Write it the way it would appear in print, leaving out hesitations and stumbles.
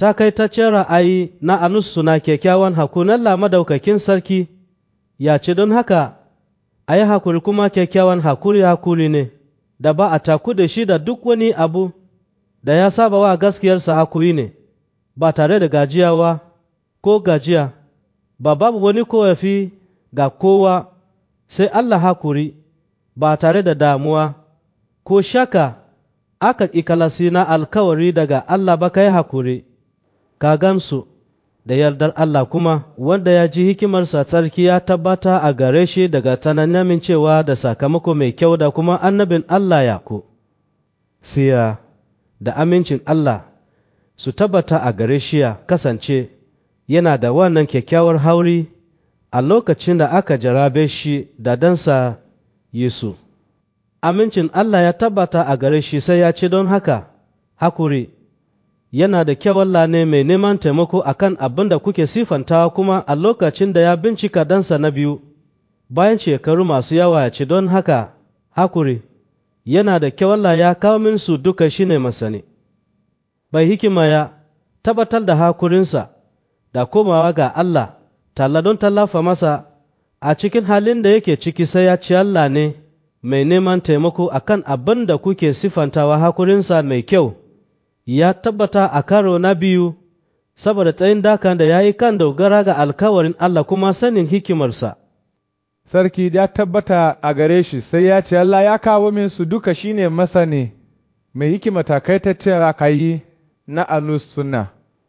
takaitaccen ra'ayi na anusu na kyakkyawan hakunan Allah madaukakin sarki ya ce don haka a yi hakuri kuma kyakkyawan hakuri ne da ba a taku da shi da duk wani abu da ya saba wa gaskiyarsa hakuri ne ba tare da gajiyawa ko gajiya ba babu wani korafi ga kowa sai Allah hakuri ba tare da damuwa ko shaka aka ikalasi na alkawari daga Allah ba kai hakuri ka gamsu da yardar Allah kuma wanda ya ji hikimarsa tsarki ya tabbata a gare shi daga tsananin amincewa da sakamako mai kyau da kuma annabin Allah Yaƙub. Siya da amincin Allah su tabbata a gare shi ya kasance yana da wannan kyakkyawar hauri a lokacin da aka jarabe shi da dansa Yesu. Amincin Allah ya tabbata a gare shi sai ya ce don haka hakuri yana da kyau Allah ne mai neman taimako akan abin da kuke sifantawa kuma a lokacin da ya bincika dansa na biyu bayan shekaru masu yawa ya ce don haka hakuri yana da kyau Allah ya kawo min su duka shine masani bai hikima ya tabbatar da hakurinsa da komawa ga Allah talla don tallafa masa a cikin halin da yake ciki sai ya ci Allah ne mai neman taimako akan abin da kuke sifantawa hakurinsa mai kyau ya tabbata a karo na biyu saboda tsayin dakan da ya yi kan dogara ga alkawarin Allah kuma sanin hikimarsa. Sarki ya tabbata a gare shi sai ya ce Allah ya kawo min su duka shine masani mai hikima takaitaccen rakayi na alus sunna.